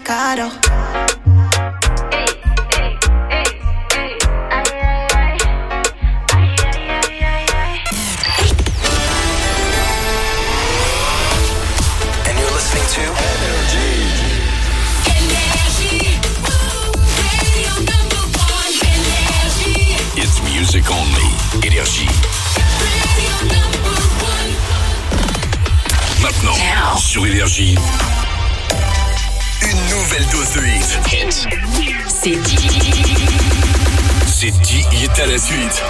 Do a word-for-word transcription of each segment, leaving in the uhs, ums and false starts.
pecado. Music only. Énergie. Maintenant, Now. Sur Énergie, une nouvelle dose de hit. Hit. C'est dix. C'est dix hits à la suite.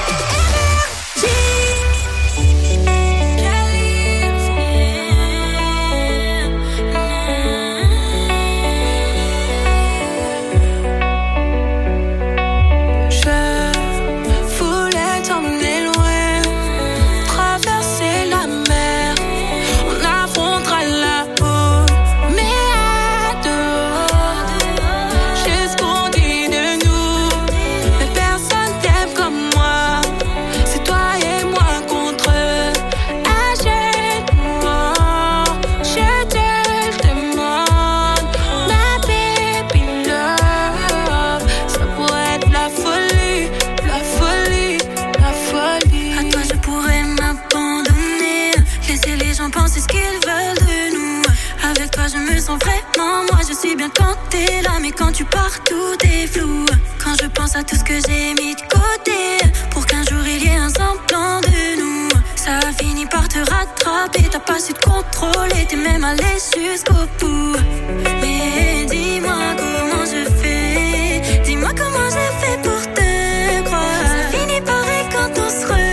Quand t'es là, mais quand tu pars, tout est flou. Quand je pense à tout ce que j'ai mis de côté pour qu'un jour il y ait un semblant de nous, ça a fini par te rattraper. T'as pas su te contrôler, t'es même allé jusqu'au bout. Mais dis-moi comment je fais, dis-moi comment je fais pour te croire. Ça finit pareil quand on se revoit.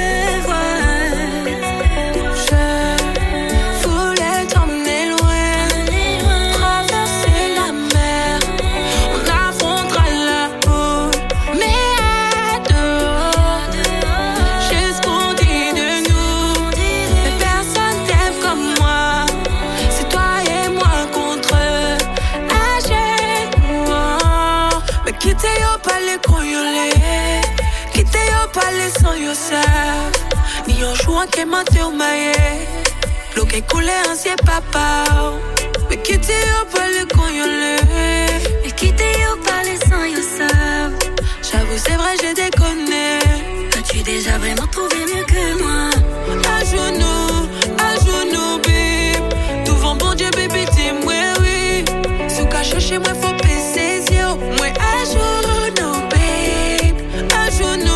Sans yourself, ni un jour que mate o maye, lo que coule ansie papa. Me quitte yo parler quand yo le, me quitte yo parler sans yourself. J'avoue c'est vrai je déconne. As-tu déjà vraiment trouvé mieux que moi? À genoux, à genoux, babe. Devant bon Dieu, baby, dis-moi oui. Sous caché chez moi faut passer ses yeux. Moi à genoux, babe, à genoux.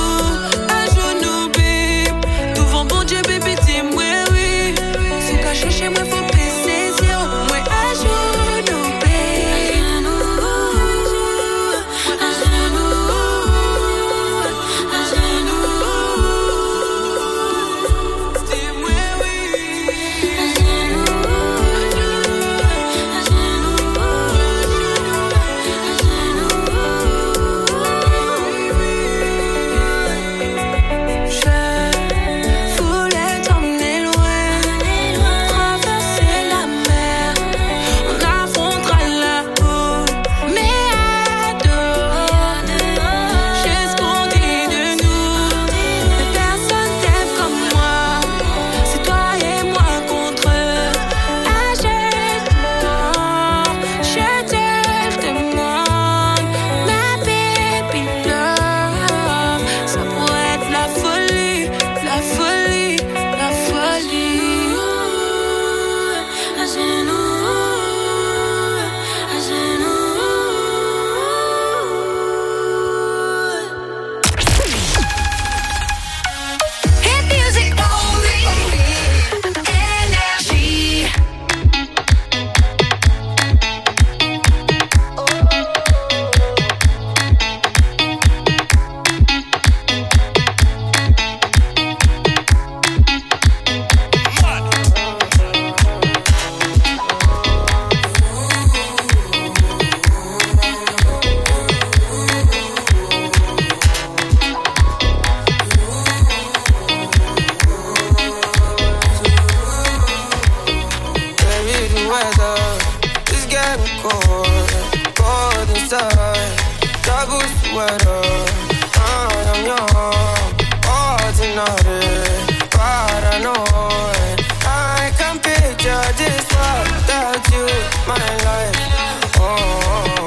Chez moi faut passer zéro. Moi à genoux, babe. À genoux, à genoux, dis-moi oui. À genoux, à genoux, à genoux. Je voulais t'emmener loin. My life, oh,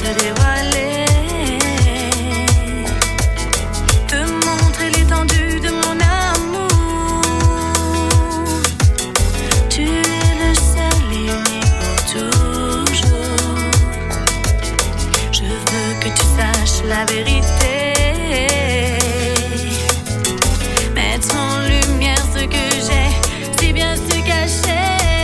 te dévoiler, te montrer l'étendue de mon amour. Tu es le seul et unique pour toujours. Je veux que tu saches la vérité, mettre en lumière ce que j'ai si bien su cacher.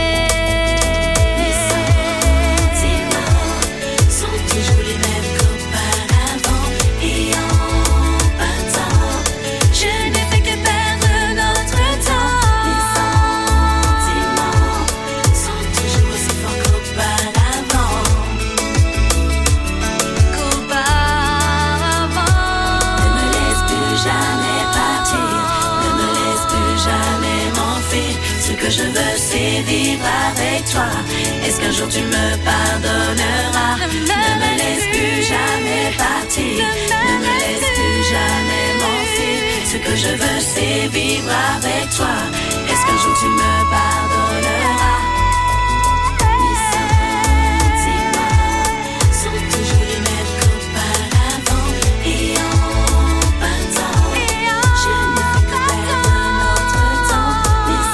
Je veux, c'est vivre avec toi. Est-ce qu'un jour tu me pardonneras? Ne me laisse plus jamais partir, ne me laisse plus jamais m'enfuir. Ce que je veux, c'est vivre avec toi. Est-ce qu'un jour tu me pardonneras? Mes sentiments sont toujours les mêmes qu'auparavant. Et en partant, je ne fais que perdre notre temps. Mes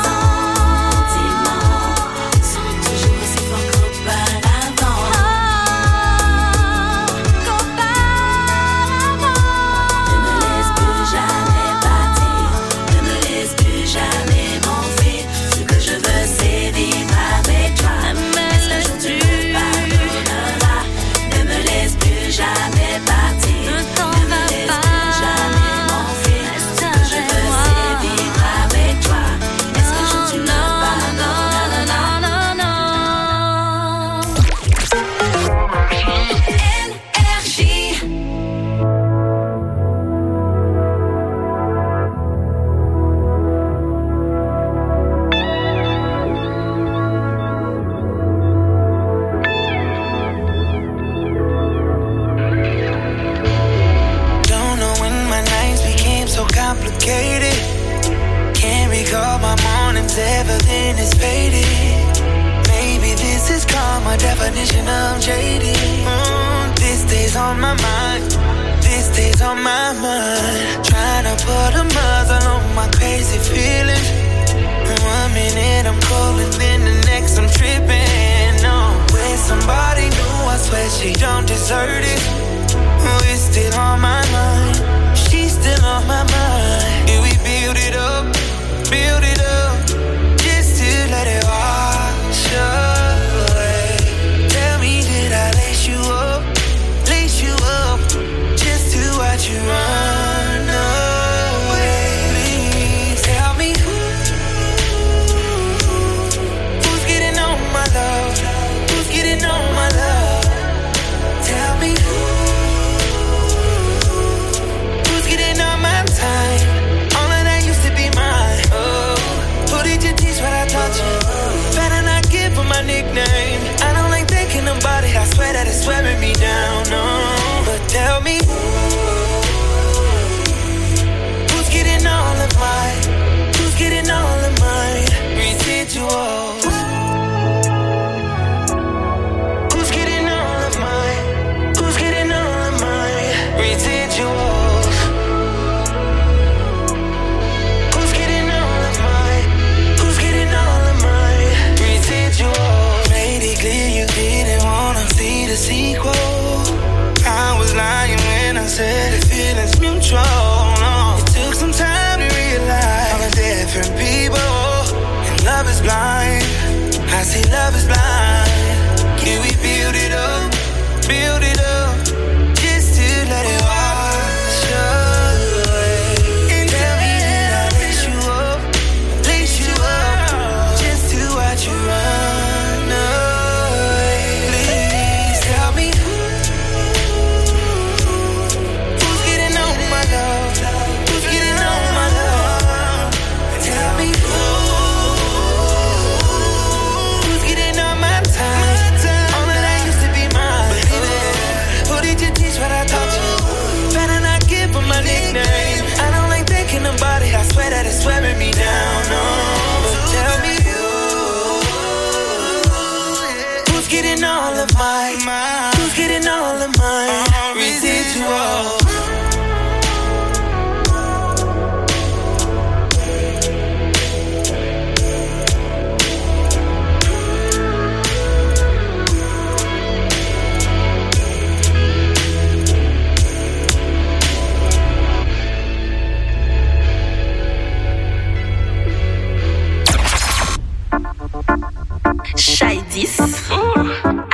Who's getting on my love?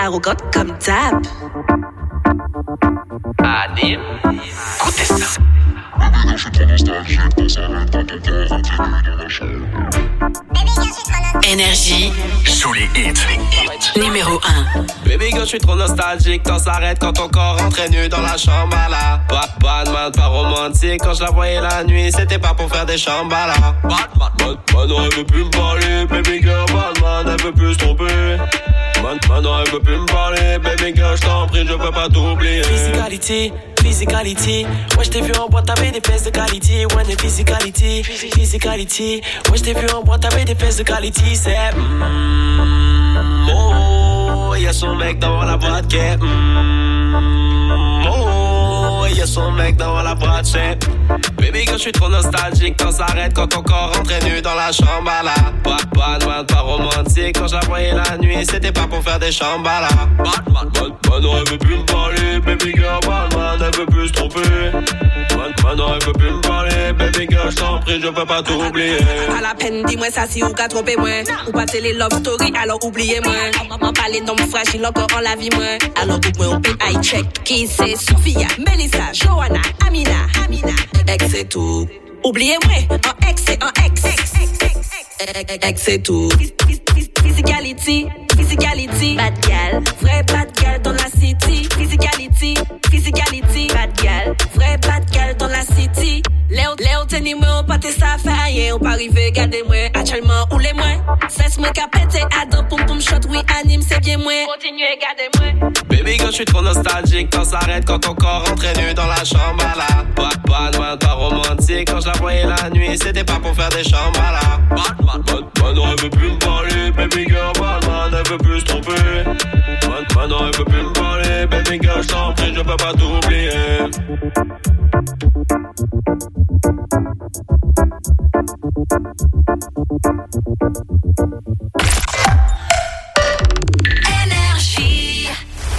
arrogante comme d'hab. Adim, écoutez ça. Énergie. Sous les hits. Numéro un. Baby girl, je suis trop nostalgique. Quand ça s'arrête, quand ton corps rentrait nu dans la chambre à la. Pas, pas de mal, pas romantique. Quand je la voyais la nuit, c'était pas pour faire des chambres à la. Batman, maintenant elle veut plus me parler. Baby girl, Batman, elle veut plus se tromper. Maintenant elle veut plus me parler. Baby girl, je t'en prie, je peux pas t'oublier. Physicality, physicality. Ouais, je t'ai vu en boîte, t'avais des fesses de qualité. Ouais, des physicality, physicality. Ouais, je t'ai vu en boîte, t'avais des fesses de qualité. C'est mm, oh, y'a son mec dans la boîte qui est mm, oh, y'a son mec dans la boîte, c'est baby girl, je suis trop nostalgique. Quand ça s'arrête, quand ton corps rentrait nu dans la chambre à la. Pas, pas de mal, pas romantique. Quand je la voyais la nuit, c'était pas pour faire des chambres à la. Batman, maintenant elle veut plus me parler. Baby girl, Batman, elle veut plus se tromper. Maintenant elle veut plus me parler. Baby girl, je t'en prie, je peux pas t'oublier. À la peine, dis-moi ça si ou qu'a trompé moi. Ou pas télé love story, alors oubliez-moi. M'en parler d'homme fragile encore en la vie moi. Alors book-moi au P I check. Qui c'est Sophia, Melissa, Johanna, Amina, Amina. Ex c'est tout. Oubliez-moi, en ex c'est en ex. Ex c'est tout. Physicality, physicality, bad gal, vrai bad gal dans la city. Physicality, physicality, bad gal, vrai bad gal dans la city. Léo, Léo, tenez-moi, pas tes ça fait rien. On pas arriver, gardez-moi, actuellement, ou les moins. Cesse-moi qu'à péter, adam, poum poum shot, oui, anime, c'est bien moins. Continuez, gardez-moi. Baby girl, je suis trop nostalgique. Quand ça s'arrête, quand ton corps rentrait nu dans la chambre à la. Pas, pas de mal, pas romantique. Quand je la voyais la nuit, c'était pas pour faire des chambres à la. Batman, maintenant elle veut plus me parler. Baby girl, Batman, elle veut plus se tromper. Maintenant elle veut plus me parler. Baby girl, je t'en prie, je peux pas t'oublier. Énergie.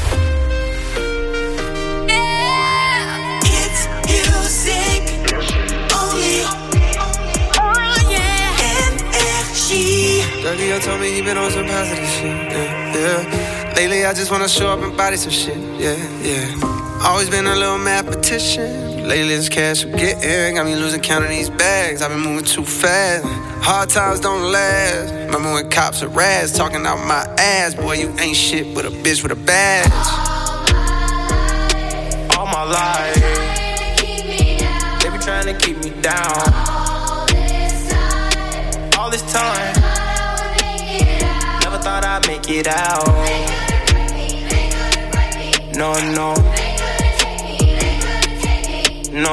Yeah. It's music only. Oh yeah. Énergie. Dougie told me he been on some positive shit, yeah, yeah. Lately I just wanna show up and body some shit, yeah, yeah. Always been a little mathematician. Lately this cash I'm getting got me losing count of these bags. I've been moving too fast. Hard times don't last. Remember when cops are rats talking out my ass? Boy, you ain't shit but a bitch with a badge. All my life, they be trying to keep me down. All this time, never thought I'd make it out. No, no. No.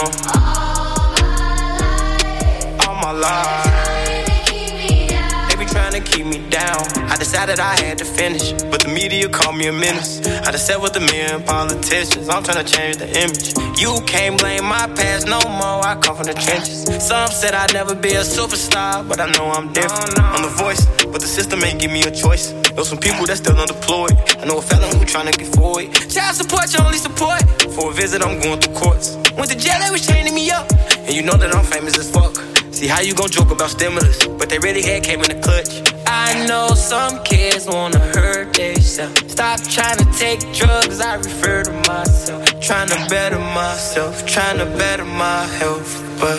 All my life, they be trying to keep me down. I decided I had to finish, but the media called me a menace. I just sat with a million politicians. I'm trying to change the image. You can't blame my past no more. I come from the trenches. Some said I'd never be a superstar, but I know I'm different. I'm the voice, but the system ain't give me a choice. Know some people that still unemployed. I know a felon who trying to get forward. Child support, your only support. For a visit, I'm going through courts. Went to jail, they was chaining me up. And you know that I'm famous as fuck. See how you gon' joke about stimulus, but they really had came in the clutch. I know some kids wanna hurt themselves. Stop trying to take drugs, I refer to myself. Trying to better myself, trying to better my health. But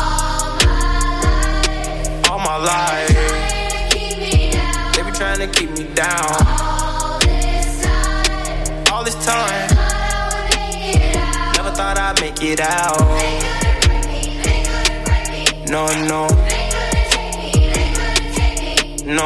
all my life, they be trying to keep me down. All this time, never thought I'd make it out. No, no. No.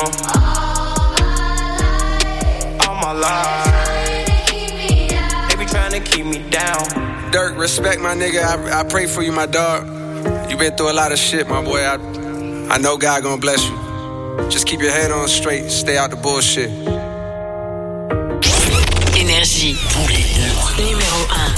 All my life, they be trying to keep me down. Dirk, respect my nigga. I, I pray for you, my dog. You been through a lot of shit, my boy. I, I know God gonna bless you. Just keep your head on straight. Stay out the bullshit. Énergie. Numéro un.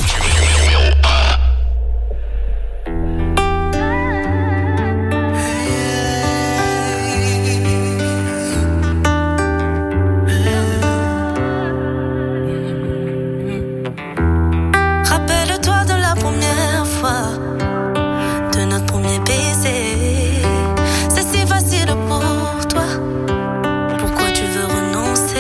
C'est si facile pour toi. Pourquoi tu veux renoncer?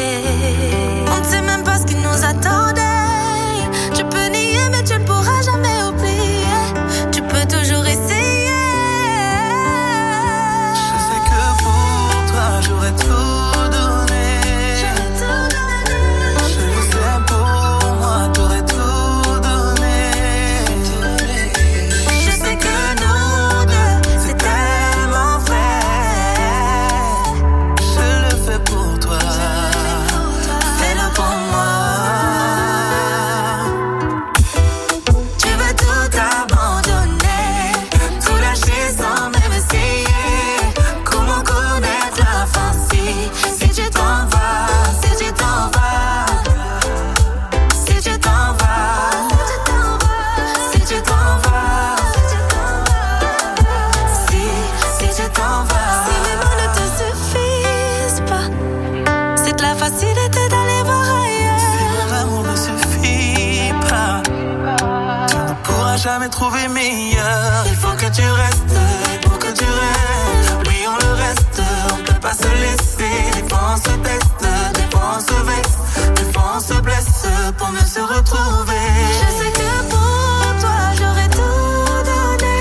n'auras jamais trouvé meilleur. Il faut que tu restes, pour que tu restes. Oublions le reste, on peut pas se laisser. Des fois on se teste, des fois on se vexe, des fois on se blesse pour mieux se retrouver. Je sais que pour toi j'aurais tout donné.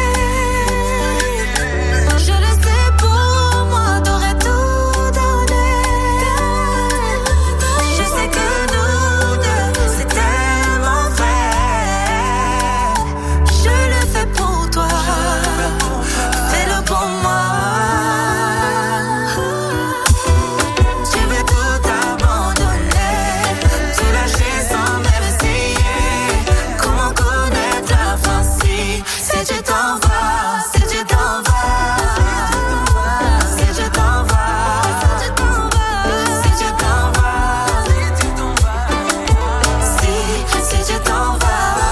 Je le sais, pour moi t'aurais tout donné. Je sais que nous deux c'est tellement vrai. Je le fais pour toi, fais-le pour moi. Tu veux tout abandonner, tout lâcher sans même essayer. Comment connaître la fin si, si tu t'en vas, si tu t'en vas, si tu t'en vas, si tu t'en vas, si tu t'en vas, si, si tu t'en vas.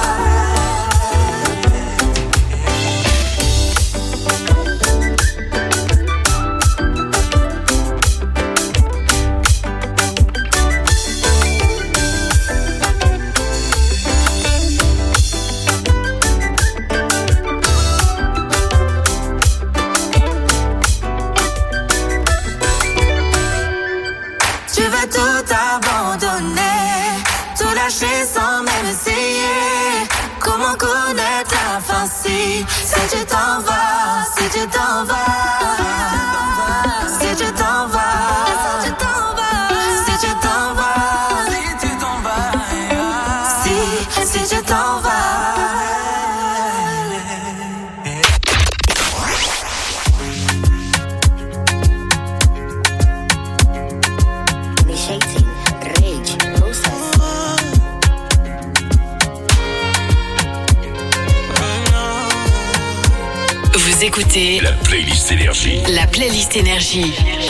Tu veux tout abandonner, tout lâcher sans même essayer. Comment connaître la fin si, si tu t'en vas, si tu t'en vas, si tu t'en vas, si tu t'en vas, si tu t'en vas, Si tu t'en vas, si, si tu t'en vas. Initiating rage process. Vous écoutez La playlist Énergie. la playlist Énergie.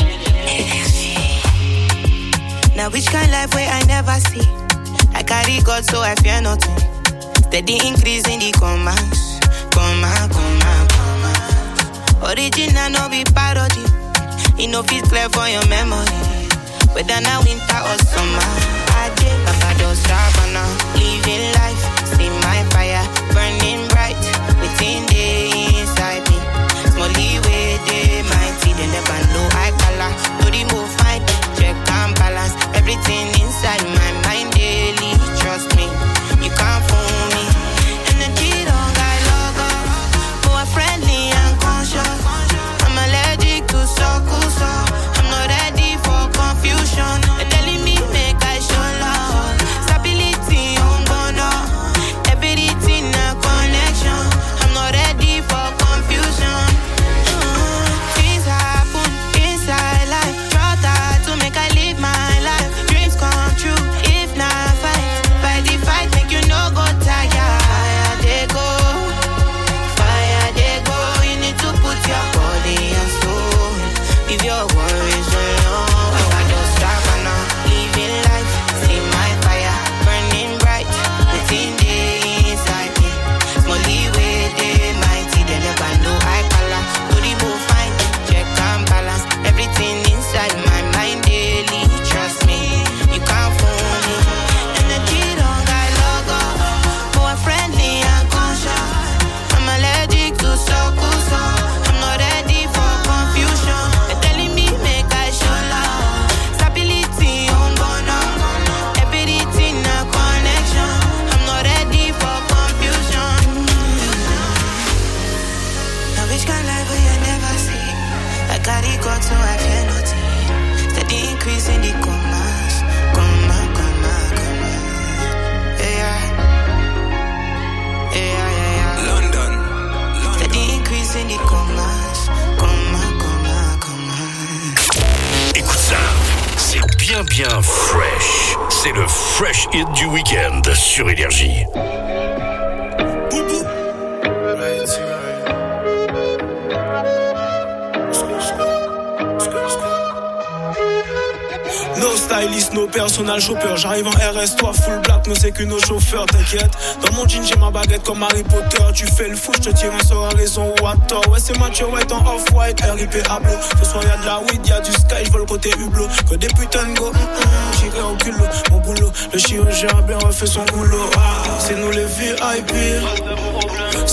Now which kind life where I never see? I carry God so I fear nothing. Steady increase in the commands. Command, command, command. Original no be parody. It no fit clear for your memory. Whether now winter or summer. I did Papa don't stop now. Living life, see my fire burning bright within the inside me. Smally way they mighty, they never know I color. No remove fight, check and balance everything inside my mind daily. Trust me, you can't fool me. Energy don't got logo, more friendly and conscious. I'm allergic to circles, so I'm not ready for confusion. They're telling me make I show love, stability on bono, everything a connection. I'm not ready for confusion. Uh, things happen inside life, try to make I live my life. Dreams come true if not fight, fight the fight make you no go tired. Fire they go, fire they go. You need to put your body and soul, leave your worries alone. I don't stop now, living life, see my fire burning bright within the inside me. Smally way they mighty, they never know I color. No remove fine, check and balance everything inside my mind daily. Trust me, you can't fool me. Energy don't got logo, more friendly and conscious. I'm allergic to circles, so I'm not ready for confusion. They're telling me make I show love, stability on bono, everything a connection. I'm not ready for confusion. Now which kind life will you never see? I carry God so I fear nothing. Steady increase in the commands. Command, command, command. Yeah, yeah, yeah, yeah. London. Steady increase in the commands. Command, command, command. Écoute ça, c'est bien bien fresh. C'est le fresh hit du week-end sur Énergie. No stylist, no personal shopper. J'arrive en R S, toi full black, ne c'est que nos chauffeurs, t'inquiète. Dans mon jean, j'ai ma baguette comme Harry Potter. Tu fais le fou, je te tire un sort à raison ou à tort. Ouais, c'est Mathieu White en off-white, R I P Ablo. Ce soir, y'a de la weed, y'a du sky, j'veux le côté hublot. Que des putains de go, mm -mm, j'irai au culot. Mon boulot, le chirurgien a bien refait son boulot. Ah, c'est nous les V I P.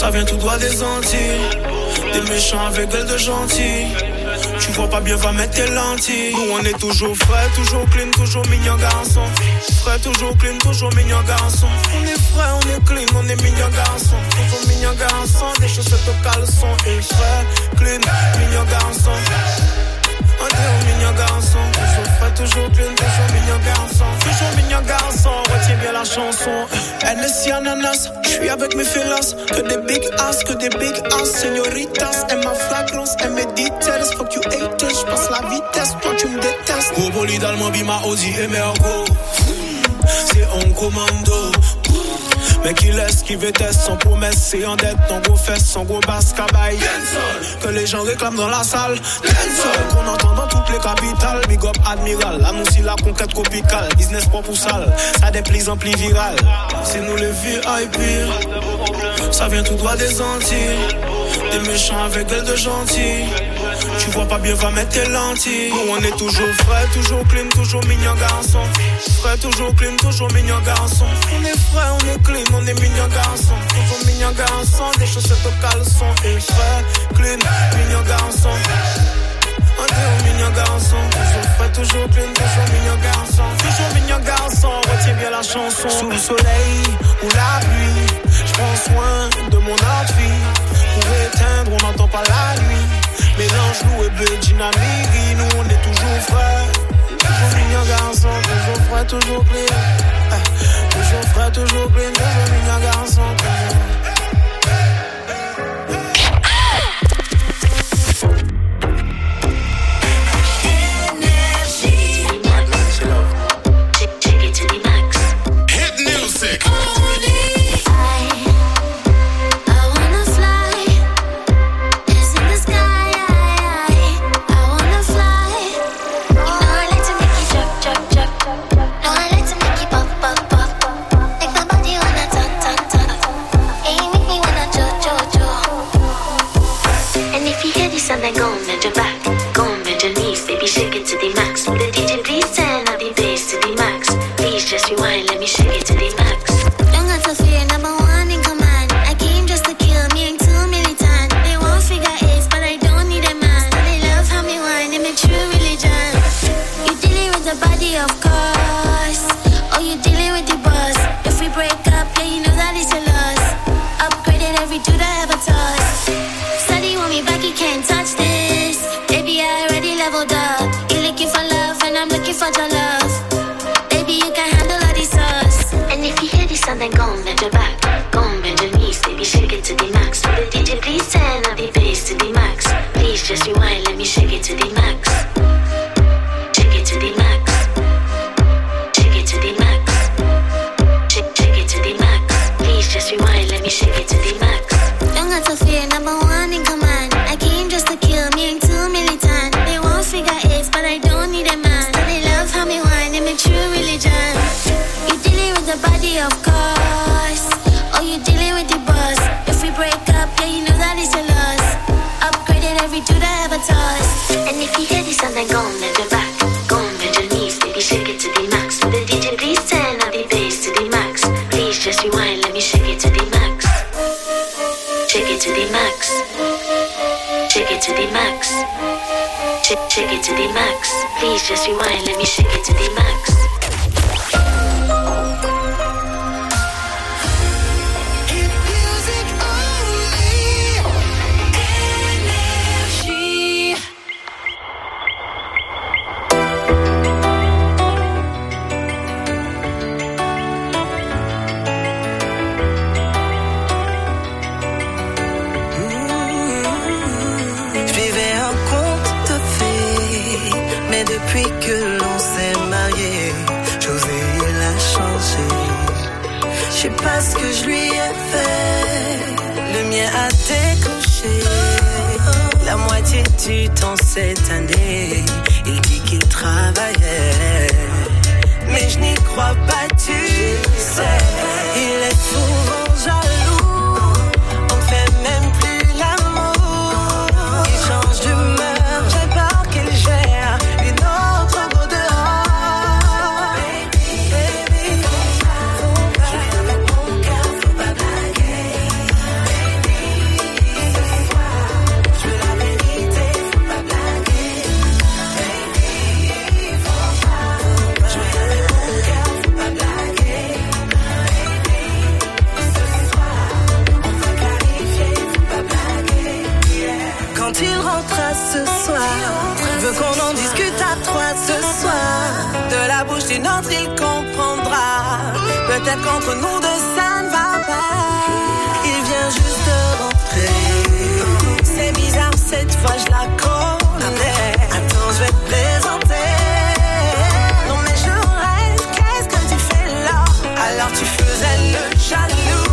Ça vient tout droit des Antilles. Des méchants avec gueule de gentils. Tu vois pas bien, va mettre tes lentilles. Nous on est toujours frais, toujours clean, toujours mignon garçon. Frais, toujours clean, toujours mignon garçon. On est frais, on est clean, on est mignon garçon. Toujours mignon garçon, des chaussettes au caleçon. Et frais, clean, mignon garçon. On est mignon garçon. Toujours frais, toujours clean, toujours mignon garçon. Toujours mignon garçon, retiens bien la chanson. N S I ananas, j'suis avec mes fellas. Que des big ass, que des big ass. Señoritas, et ma flagrance, et mes details. Fuck you haters, j'passe la vitesse, toi tu me détestes. Gros bolide allemand, bima, Audi et Mergo. C'est en commando. Mais qui laisse, qui vétesse, sans promesse, c'est en dette, en gros fesses, sans gros basse, cabaye. Que les gens réclament dans la salle. Qu'on entend dans toutes les capitales. Big up admiral, la moussi, la conquête tropicale. Business propre ou sale, ça déplie en pli viral. C'est nous les V I P. Ça vient tout droit des Antilles. Des méchants avec gueule de gentils. Tu vois pas bien, va mettre tes lentilles. Nous on est toujours frais, toujours clean, toujours mignon garçon. Frais, toujours clean, toujours mignon garçon. On est frais, on est clean, on est mignon garçon. Toujours mignon garçon, des chaussettes au caleçon. Et frais, clean, mignon garçon. On est mignon garçon. Toujours frais, toujours clean, toujours mignon garçon. Toujours mignon garçon, retiens bien la chanson. Sous le soleil ou la pluie, je prends soin de mon outfit. Pour éteindre, on n'entend pas la nuit. Mélange loup et bleu, dynamique. Nous on est toujours frais. Toujours mignon garçon, toujours frais, toujours clean. Ah, toujours frais, toujours clean, toujours mignon garçon. Énergie. Take it to the max. Hit music. And then go and bend your back, go and bend your knees, baby, shake it to the max. The D J please turn up the bass to the max. Please just rewind, let me shake it to the max. Don't got to fear, number one in command. I came just to kill me, ain't too militant. They won't figure eight, but I don't need a man. They love how me whine, it's my true religion. You dealing with the body, of course. Oh, you dealing with the boss. If we break up, yeah, you know that it's a loss. Upgraded every dude I ever tossed. Steady want me back, you can't touch this. Baby, I already leveled up. You're looking for love, and I'm looking for your love. Baby, you can handle all these sauce. And if you hear this sound, then go and bend your back, go and bend your knees, baby, shake it to the max. The D J please turn up the bass to the max. Please just rewind, let me shake it to the max. Shake it to the max. Shake it to the max. Shake, shake it to the max. Please just rewind, let me shake it to the max. Don't got to fear, number one in command. I came just to kill me, ain't too militant. They won't figure eight, but I don't need a man. So they love how me whine, it's my true religion. You dealing with the body, of course. Oh, you dealing with the boss. If we break up, yeah, you know that it's a loss. Upgraded every dude I ever tossed. And if you hear this sound, then go and bend your back, go and bend your knees, baby, shake it to the max. The D J please turn up the bass to the max. Please just rewind, let me shake it to the max. Shake it to the max. Shake it to the max. Shake, shake it to the max. Please just rewind, let me shake it to the max. Depuis que l'on s'est marié, José l'a changé. Je sais pas ce que je lui ai fait. Le mien a décroché. La moitié du temps cette année, il dit qu'il travaillait. Mais je n'y crois pas, tu sais. Il est souvent jaloux. On ne fait même plus l'amour. Il change d'humeur, j'ai peur qu'il gère une autre go dehors. Baby, baby, faut pas, avec mon cœur, faut pas blaguer. Baby, une autre, il comprendra. Peut-être qu'entre nous deux, ça ne va pas. Il vient juste de rentrer. C'est bizarre, cette fois, je la connais. Attends, je vais te présenter. Non, mais je rêve, qu'est-ce que tu fais là? Alors tu faisais le jaloux.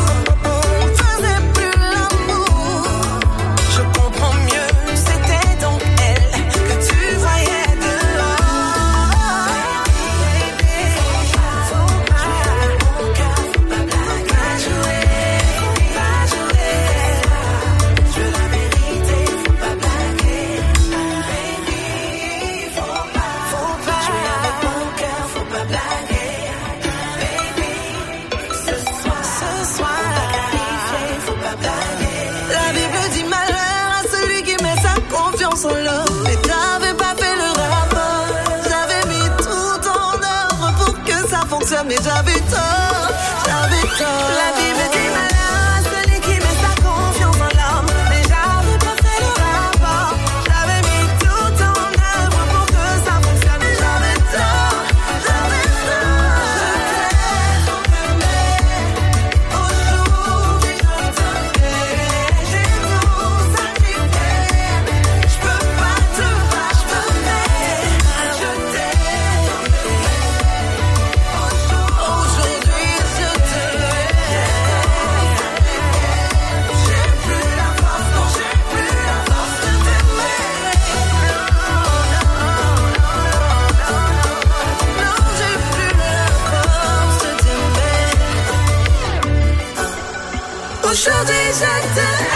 Mais j'avais tort, j'avais tort. La Bible dit malheur à celui qui met sa confiance en l'homme. Mais j'avais pas fait le rapport. J'avais mis tout en œuvre pour que ça fonctionne. Mais j'avais tort, j'avais tort. Aujourd'hui je t'aime. J'ai tout sacrifié. Je peux pas te racheter. Je t'aime. Aujourd'hui je te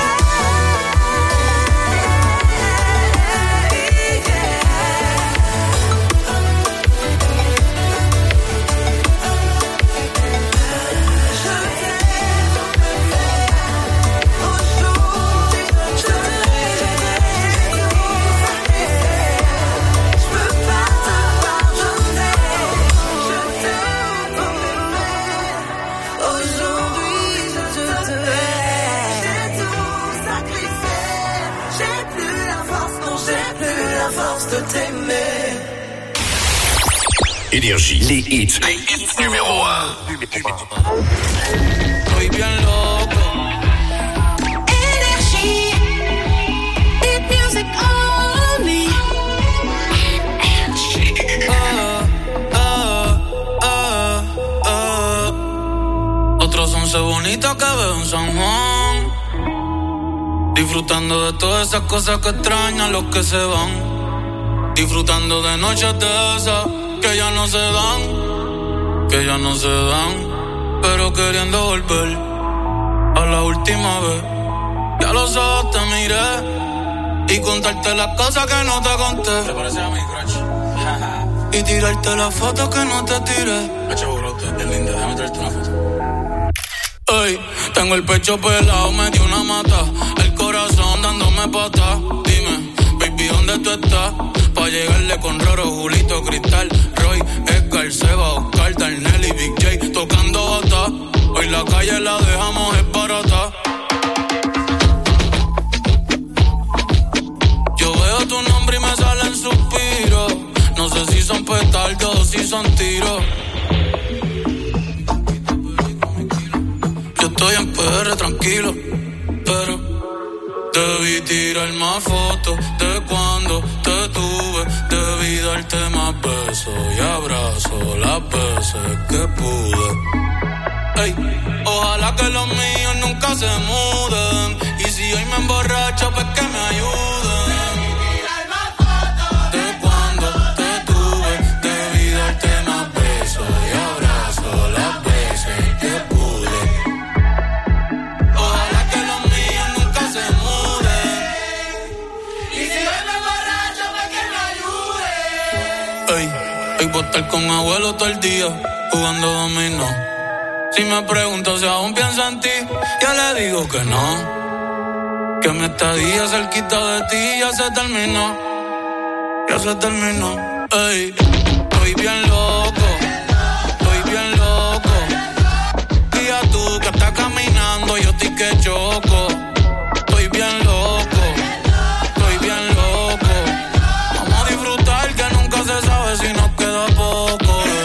Énergie, les hits, les hits numéro un. Estoy bien loco. Énergie, hit music only. Ah, ah, ah, ah. Otros once bonitos que veo en San Juan, disfrutando de todas esas cosas que extrañan los que se van, disfrutando de noches de esas que ya no se dan, que ya no se dan, pero queriendo volver a la última vez. Ya los ojos te miré y contarte las cosas que no te conté. ¿Te parece a mi crush? Y tirarte las fotos que no te tiré. Hacho, bro, es linda, déjame traerte una foto. Ey, tengo el pecho pelado, me dio una mata, el corazón dándome patas. Dime, baby, ¿dónde tú estás? Pa' llegarle con Roro, Julito, Cristal, Roy, Edgar, Seba, Oscar, Darnell y Big J tocando bata. Hoy la calle la dejamos es barata. Yo veo tu nombre y me salen suspiros. No sé si son petardos o si son tiros. Yo estoy en P R tranquilo, pero debí tirar más fotos de cuando te tuve. Debí darte más besos y abrazos las veces que pude. Ey, ojalá que los míos nunca se muden. Y si hoy me emborracho, pues que me ayuden. Tirar más fotos de cuando te tuve. Debí darte más besos y abrazos las veces que pude. Ojalá que los míos nunca se muden. Y si hoy me emborracho, pues que me ayuden. Ey, hoy voy a estar con abuelo todo el día jugando dominó. Si me pregunto si aún pienso en ti, yo le digo que no. Que mi estadía cerquita de ti ya se terminó. Ya se terminó. Ey, estoy bien loco. Estoy bien loco. Y a tú que estás caminando, yo estoy que choco. Estoy bien loco. Estoy bien loco. Vamos a disfrutar que nunca se sabe si nos queda poco.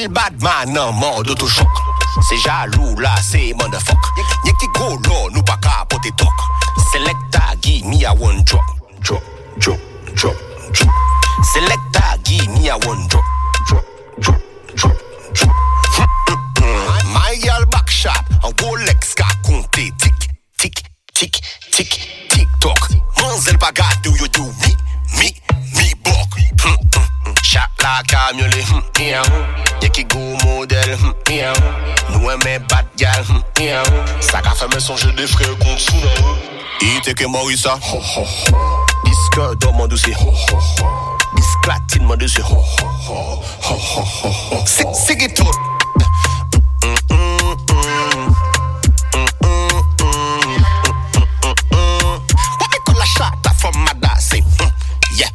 Real bad man en mode auto-choc. C'est jaloux là, c'est motherfuck. Y'a qui go là, nous pas capoter talk. Selecta, give me a one drop. Drop, drop, drop, drop. Selecta, give me a one drop. Drop, drop, drop, drop. My girl back shot, en Rolex ka compter. Tic, tic, tic, tic, tic toc. Manzel pas gâte où you do me, me, me block. Chat la camionnet, y'a qui go modèle, nous aimons bad gal, ça qu'a fait me songer des frères contre sous. Il était que Morissa, disque dans mon dossier, disclatine mon dossier. C'est qui tout? What we call a shot from my dad, say, yeah.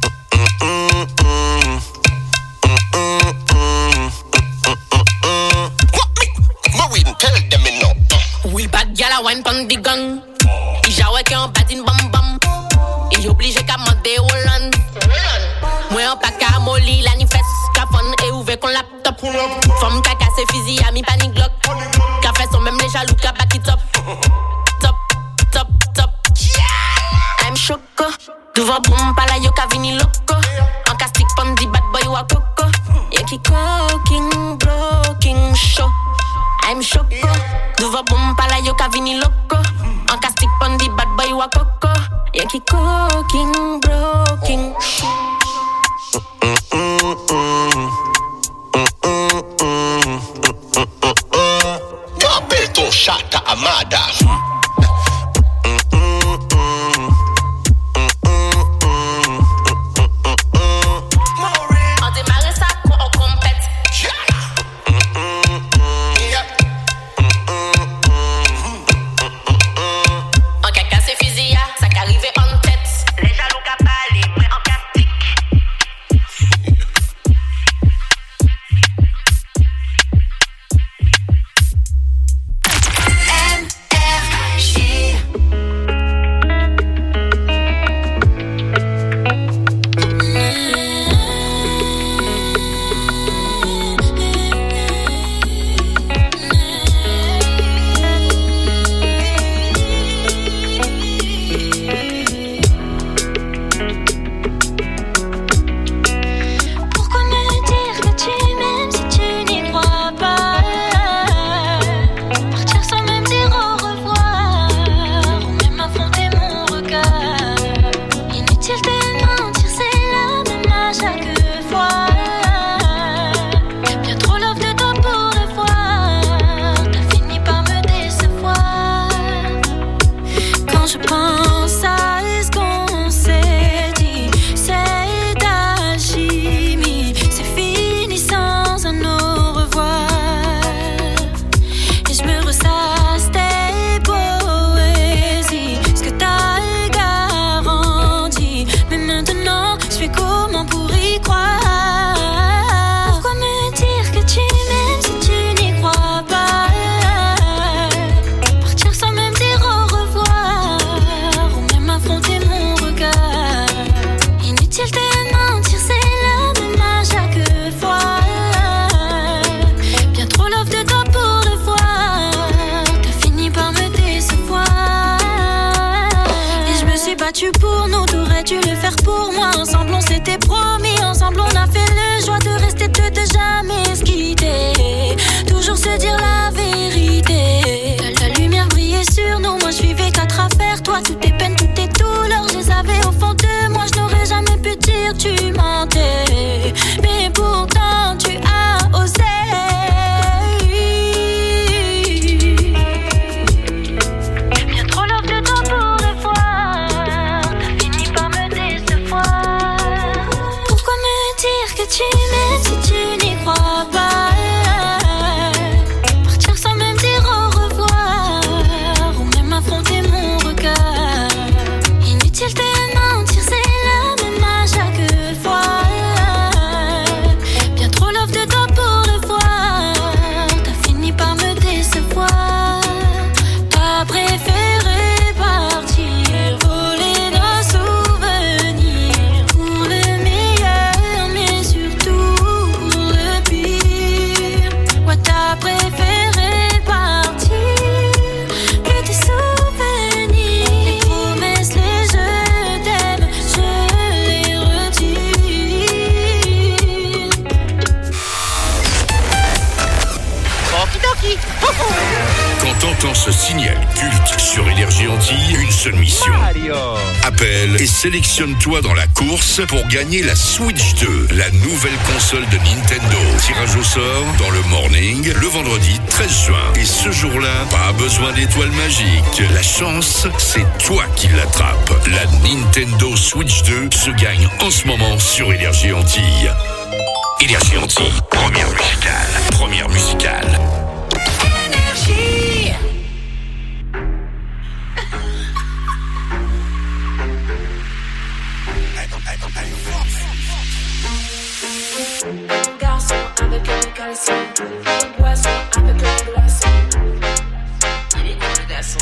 Oui, bad gal a wine pon di gang. I jawe ke an badin bam bam. I oblige ka mande Hollande. Moi an pa ka molly la ni fes. Ka fon e ouve kon laptop. Femme ka kase fizi a mi panic glock. Ka fait son même les jaloux ka back it up. Top, top, top. I'm choco. Devant boum pa la yo ka vini loco. En castic pon di bad boy wa coco. Y'a qui cooking, blocking show. I'm choco. Devant boum pa la yo ka vini loco. En castic pon di bad boy wa coco. Y'a qui cooking, blocking show. Appelle ton chat à Amada. On démarre ça quand on compète. En caca c'est fusil, ça qu'arrive en tête. Les jaloux qu'a parlé, moi en castique. M R J. Pourquoi me dire que tu m'aimes si tu n'y crois pas? Partir sans même dire au revoir, ou même affronter mon regard. Inutile de mentir, c'est la même à chaque fois. Bien trop love de toi pour le voir, t'as fini par me décevoir. Quand je pense à ce qu'on s'est dit, c'est alchimie, c'est fini sans un au revoir. Et je me ressasse tes poésies, ce que t'as garanti. Mais maintenant, je fais comment pour y croire? Pourquoi me dire que tu m'aimes si tu n'y crois pas? Partir sans même dire au revoir, ou même affronter mon regard. Inutile de mentir, c'est la même à chaque fois. Bien trop love de toi pour le voir, t'as fini par me décevoir. Et je me suis battue pour nous, t'aurais dû le faire pour moi. Ensemble on s'était promis, ensemble on a fait le choix de rester deux, de jamais se quitter. Toujours se dire la vérité. La, la lumière brillait sur nous, moi je vivais qu'à travers toi. Toutes tes peines, toutes tes douleurs, je les avais au fond de moi. Je n'aurais jamais pu dire tu mentais, mais pourtant tu as osé. Bien trop love de toi pour le voir, t'as fini par me décevoir. Pourquoi me dire que tu m'aimes si tu n'y crois Antilles. Quand t'entends ce signal culte sur Énergie Antilles, une seule mission. Mario. Appelle et sélectionne-toi dans la course pour gagner la Switch deux, la nouvelle console de Nintendo. Tirage au sort dans le morning, le vendredi treize juin. Et ce jour-là, pas besoin d'étoiles magiques. La chance, c'est toi qui l'attrapes. La Nintendo Switch deux se gagne en ce moment sur Énergie Antilles. Énergie Antilles, première musicale. Première musicale. Énergie. Un garçon avec un caleçon, un poisson avec un glaçon. Il est un glaçon.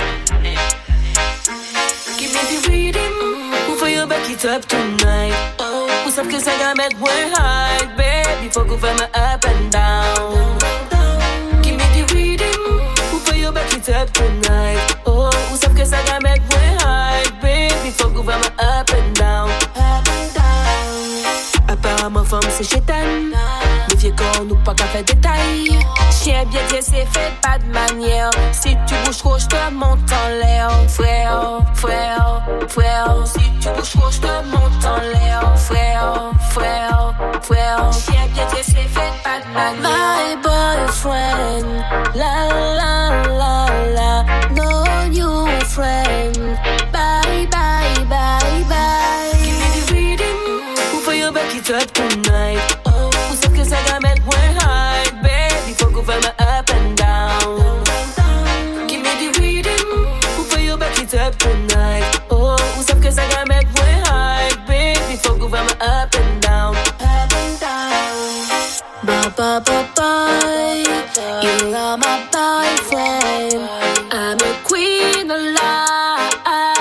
Give me the rhythm, who for you back it up tonight? Oh, who's up cause I got mad way high, baby, fuck over my up and down. Give me the rhythm, who for you back it up tonight? Oh, who's up cause I got mad way high, baby, fuck over my up and down. Up and down. Apparemment, femme, c'est chétane. Les vieux corps, nous pas qu'à faire détail. Chien bien dit, c'est fait pas de manière. Si tu bouges trop, j'te monte en l'air. Frère, frère, frère. Si tu bouges trop, j'te monte en l'air. Frère, frère, frère. Chien bien dit, c'est fait pas de manière. My boyfriend, la la la la. No new friend. Bye, bye, bye, bye. Give me the rhythm, who for you back it up tonight? Oh, who's up cause I got mad way high, baby, fuck over my up and down. Give me the rhythm, who for you back it up tonight? Oh, who's up cause I got mad way high, baby, fuck over my up and down. Up and down. Bye, bye, bye, bye. You are my boyfriend. I'm a queen of life.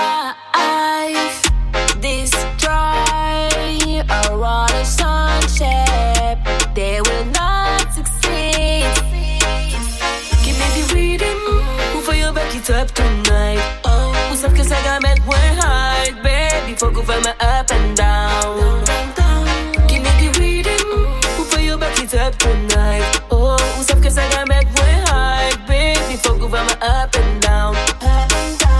Destroy a water sunshine. They will not succeed. Give me the rhythm, who for you back it up tonight? Oh, who's up cause I got mad way high, baby, fuck over my up and down. Give me the rhythm, who for you back it up tonight? Oh, who's up cause I got mad way high, baby, fuck over my up and down. Up and down.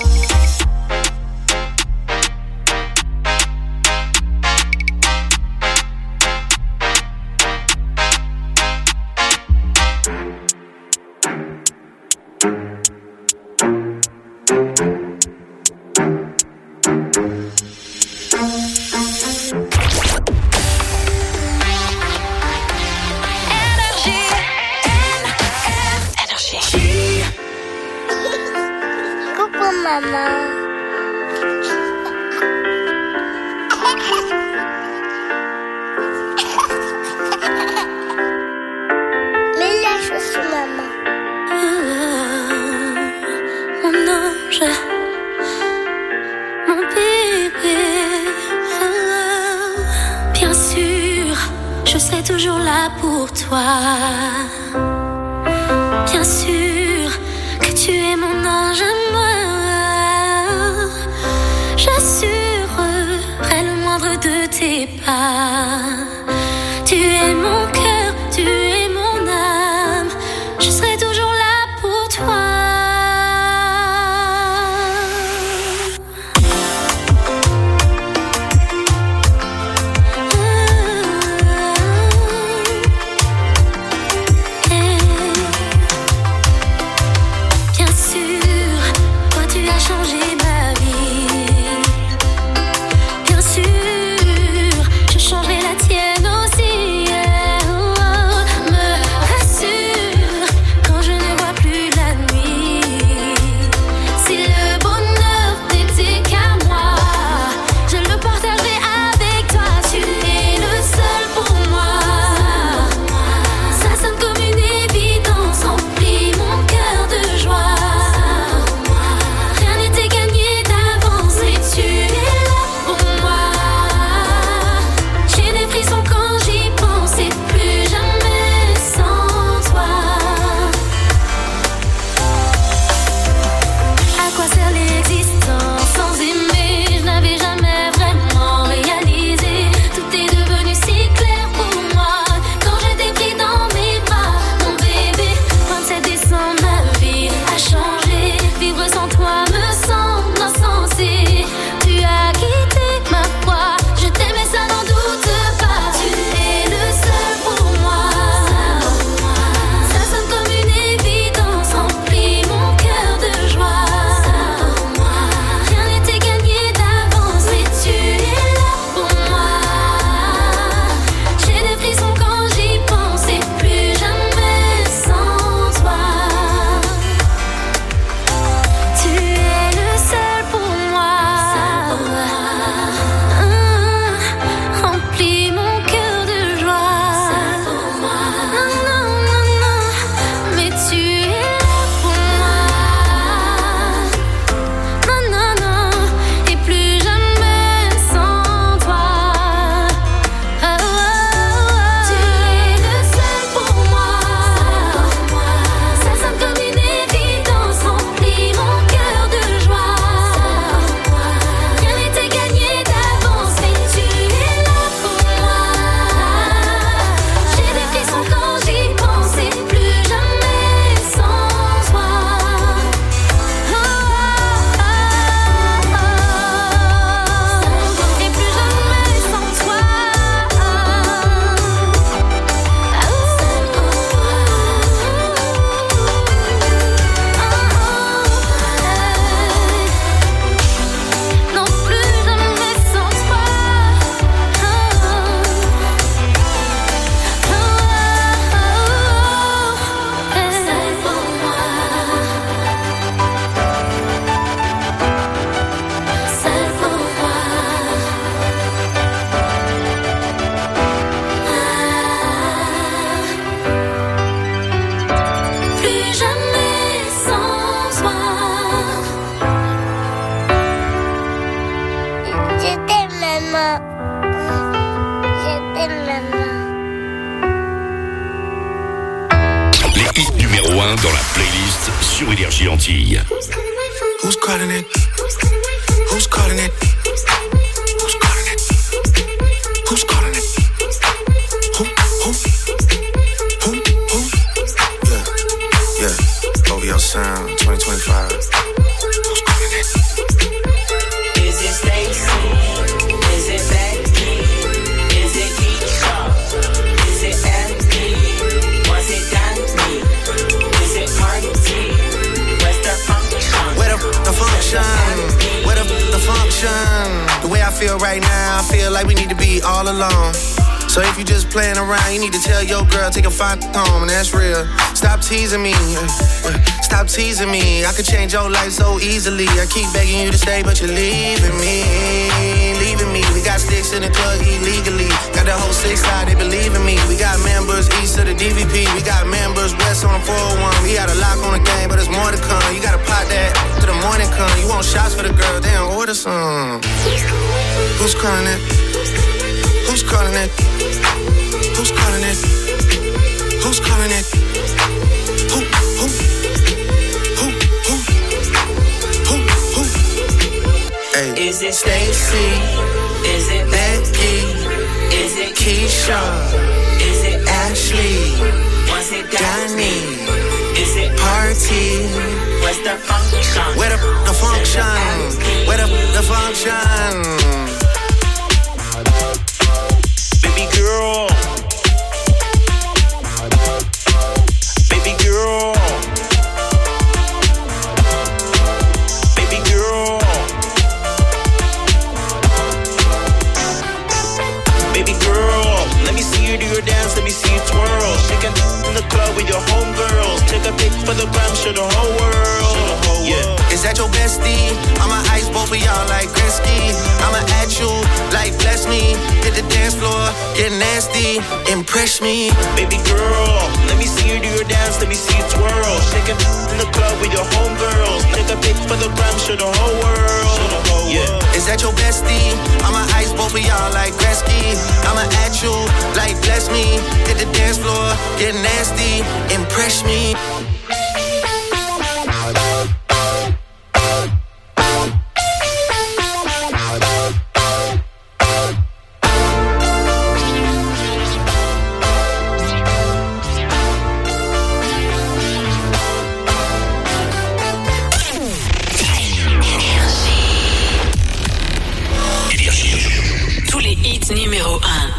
Coucou maman. Mais là je suis maman. Mon ange, mon bébé. Bien sûr, je serai toujours là pour toi. Bien sûr que tu es mon ange à moi. J'assurerai le moindre de tes pas. Tu es mon cœur, tu es mon âme. Je serai toujours là pour toi. hit numéro un dans la playlist sur Énergie Antilles. Who's calling it? Who's calling it? Who's calling it? Who's calling it? Who? Who? Who? Who? Yeah, yeah. O V L Sound twenty twenty-five. Who's calling it? Is it Stacy? Is it Becky? Is it Keisha? Is it Andy? Was it Danny? Is it Party? Where's the function? Where the, the function? Where the, the function? The way I feel right now, I feel like we need to be all alone. So if you just playing around, you need to tell your girl, take a fine home, and that's real. Stop teasing me, stop teasing me. I could change your life so easily. I keep begging you to stay, but you're leaving me, leaving me. We got sticks in the club illegally. Got the whole six side, they believe in me. We got members east of the D V P. We got members west on the four oh one. We got a lock on the game, but there's more to come. You gotta pot that till the morning come. You want shots for the girl, then order some. Who's calling it? Who's calling it? Who's calling it? Who's calling it? Who, who? Who, who? Who, who? Hey. Is it Stacy? Is it Becky? Is it Keisha? Is it Ashley? Was it Danny? Is it Party? Where's the function? Where the, the function? Where the, the function? Baby girl, baby girl, baby girl, baby girl. Let me see you do your dance, let me see you twirl. Shaking in the club with your homegirls. Take a pic for the gram, show the whole world. Yeah. Is that your bestie? I'ma ice both of y'all like Gretzky. I'ma at you like bless me. Hit the dance floor, get nasty, impress me. Baby girl, let me see you do your dance, let me see you twirl. Shaking in the club with your homegirls. Take a pic for the gram, show the whole world. Show the whole yeah. world. Is that your bestie? I'ma ice both of y'all like Gretzky. I'ma at you like bless me. Hit the dance floor, get nasty, impress me. Numéro un.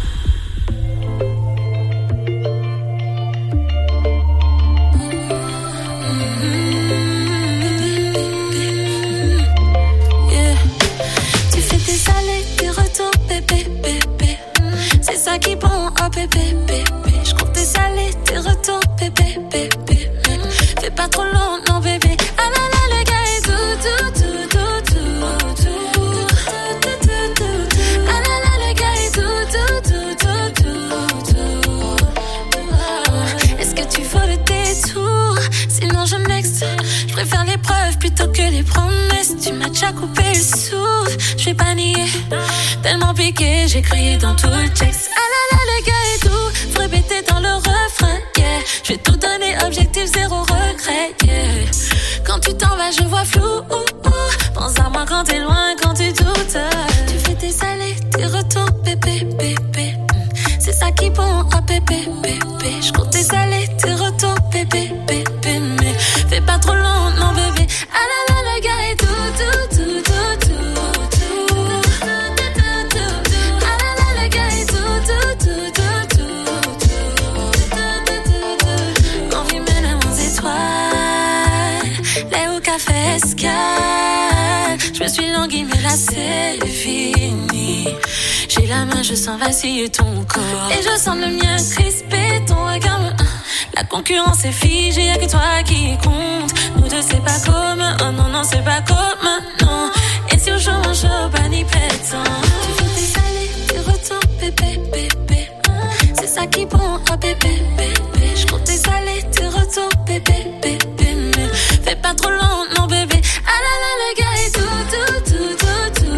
Yeah. Tu fais tes allers, tes retours, bébé, bébé. C'est ça qui prend, oh bébé, bébé. Je compte tes allers, tes retours, bébé, bébé. Fais pas trop long, non bébé. Ah là là, le gars est tout, tout, tout, tout, tout, tout. Sinon je next. Je préfère les preuves plutôt que les promesses. Tu m'as déjà coupé le souffle, je vais pas nier. Tellement piqué, j'ai crié dans tout le texte. Ah là là, le gars est doux, faut répéter dans le refrain, yeah. Je vais tout donner, objectif zéro regret, yeah. Quand tu t'en vas, je vois flou, ouh, ouh. Pense à moi quand t'es loin, quand tu doutes. Tu fais tes allées, tes retours, bébé, bébé. C'est ça qui bon, oh bébé, bébé. Je compte tes allées, tes retours, bébé, bébé. Mais fais pas trop long, non bébé. Ah là là, le gars est tout, tout, tout, tout, tout, tout. Ah là là, le gars est tout, tout, tout, tout, tout. On vit même aux étoiles, les au café escale. Je me suis languie, mais là c'est fini. J'ai la main, je sens vaciller ton corps. Et je sens le mien crispé, ton regard me... La concurrence est figée, y'a que toi qui compte. Nous deux c'est pas commun, oh non non c'est pas commun, non. Et si au jour on joue, pas ni pétant. Tu fais tes allées, tes retours, bébé, bébé. C'est ça qui bon, oh bébé, bébé. Je compte tes allées, tes retours, bébé, bébé. Mais fais pas trop long, non bébé. Ah là là, le gars est tout, tout, tout, tout, tout.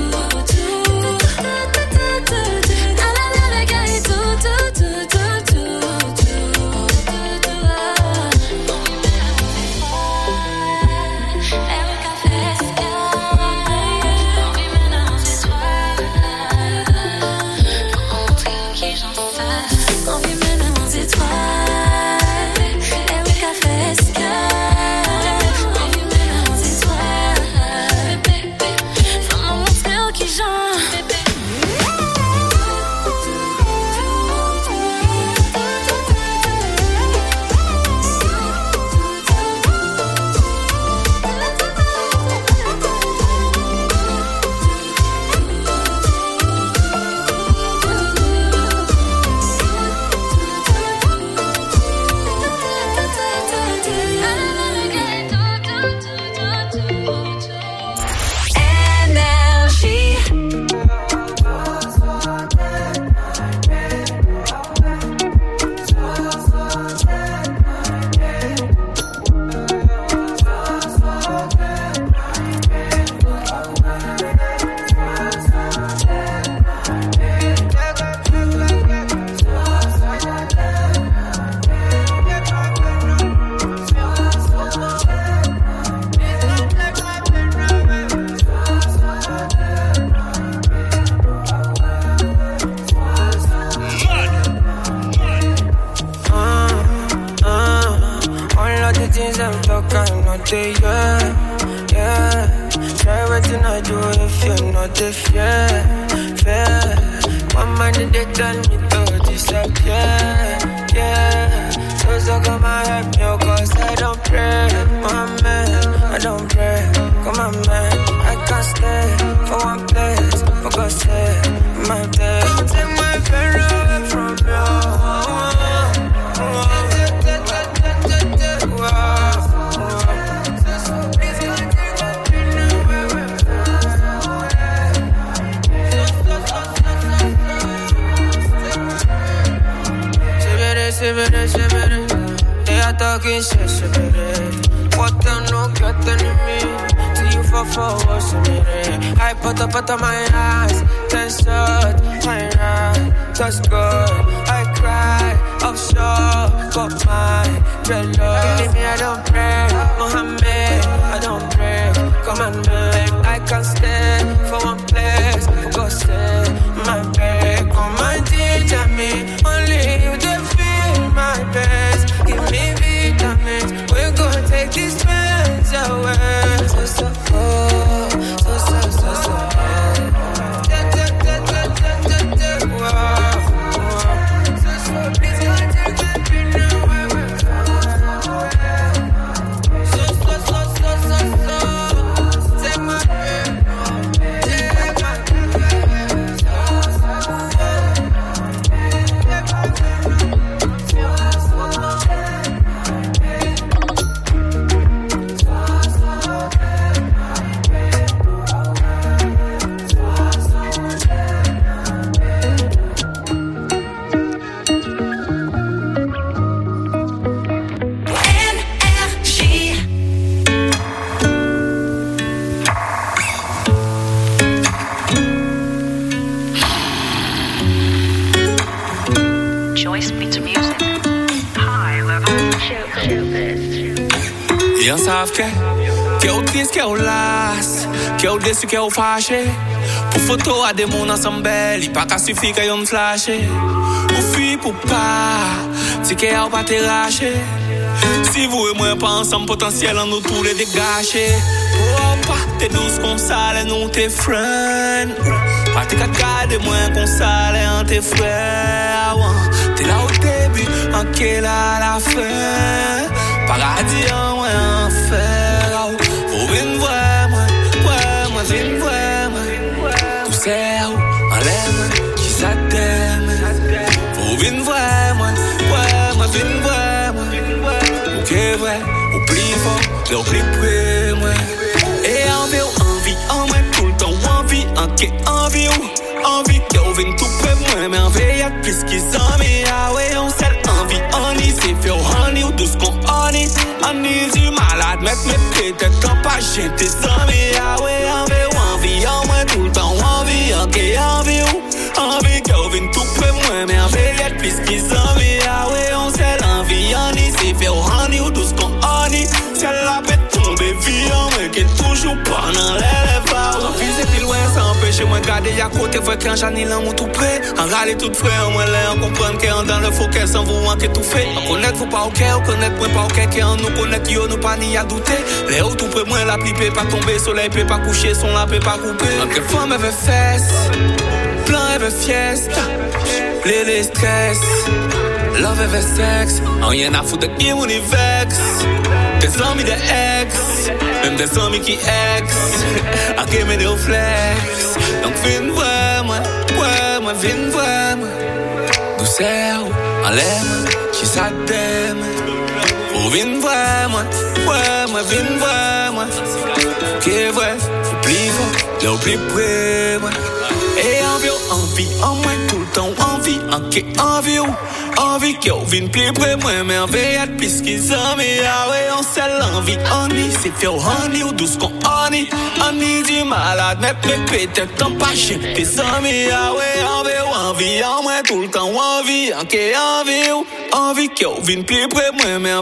things I'm talking, not the yeah, yeah. Try everything I do if you're not the fair, fair. One man they tell me to disappear, yeah. So so come and help me, cause I don't pray, my man, I don't pray. Come on man, I can't stay for one place, for God's sake, my day. Don't take my pain away from you. They are talking shit, what they know getting me. See you for forward, I put up out of my eyes, ten shot, my right, that's good. I cry, offshore, got my dread love. Leave me, I don't pray, Mohammed, I don't pray. Come on, man, I can't stay for one place, for God's sake, my babe. Come and teach me, only you can feel my best. Give me vitamins, we're gonna take these pains away. So, so, oh, so, so, so, so, oh. Da, da, da, da, da, da, da, oh, oh. So, so, please, God, take my pain away. So, so, so, so, so, so. Take my pain, take my pain. Yon sav ke, ke ou trist, ke ou las, ke ou desu, ke ou fache. Pou foto a de moun ansan bel, li pa ka sufi ke yon flashe. Ou fi pou pa, ti ke ou pa te rache. Si vous et moi pas ensemble, potentiel en nous tous les dégager. Oh, pas t'es douce qu'on sale, nous t'es friend. Pas t'es qu'à moins qu'on sale, en tes frères. T'es là au début, en quelle à la fin. Paradis en moi, enfer. Faut venir voir moi, ouais, moi, venir voir moi. Tout c'est où, en l'aime, qui ça t'aime. Faut venir voir moi, ouais, moi, venir voir moi. Ok, ouais, au plus fort, au plus près, moi. Et envie, envie, en moi, tout le temps, envie, en qui envie, envie, qui vienne tout près, moi, mais en veille, plus qu'ils en mis, ah ouais, on s'est envie, on y s'est fait, on y, ou tout ce qu'on on y, on y du malade, mettre mes peut-être quand pas j'ai tes amis, ah ouais, envie, envie, en moi, tout le temps, envie, en qui envie, envie, qui vienne tout près, moi, mais en veille, plus qu'ils en mis, ah ouais, on s'est envie, on y s'est fait, on y, ou tout ce qu'on on y, c'est la bête tombée, vie, en moi, qui est toujours pas dans l'élève, en visée plus loin, ça empêche moi de garder à côté, faut que j'en ai l'amour tout près, en râler tout frais, en moi, là, on comprend qu'elle est dans le faux, qu'elle s'en vaut, en qu'elle tout fait, on connaît, faut pas au cœur, on connaît, moi, pas au cœur, qui en nous connaît, qui nous pas ni à douter, les hauts tout près, moi, la pluie peut pas tomber, soleil peut pas coucher, son lampe peut pas couper, en quelle femme elle veut fesse, plan elle veut fiesta, les les stress, love elle veut sexe, en rien à foutre de qui on y vexe, des amis de ex, même des amis qui ex, à qui me des flex, donc viens voir moi, ouais, moi viens voir moi, douceur, en l'aime, qui ça t'aime, oh viens voir moi, ouais, moi viens voir moi, qui est vrai, au plus fort, au plus près, moi, et envie, envie, en moi tout le temps, envie, en qui envie, envie qui vienne plus près, moi, mais en veille, plus qu'ils en mis, ah ouais, on s'est l'envie, on y, c'est fait au honey, ou douce qu'on on y, on y du malade, mais peut-être tant pas j'ai tes amis, ah ouais, envie, envie, en moi tout le temps, envie, en qui envie, envie qui vienne plus près, moi, mais en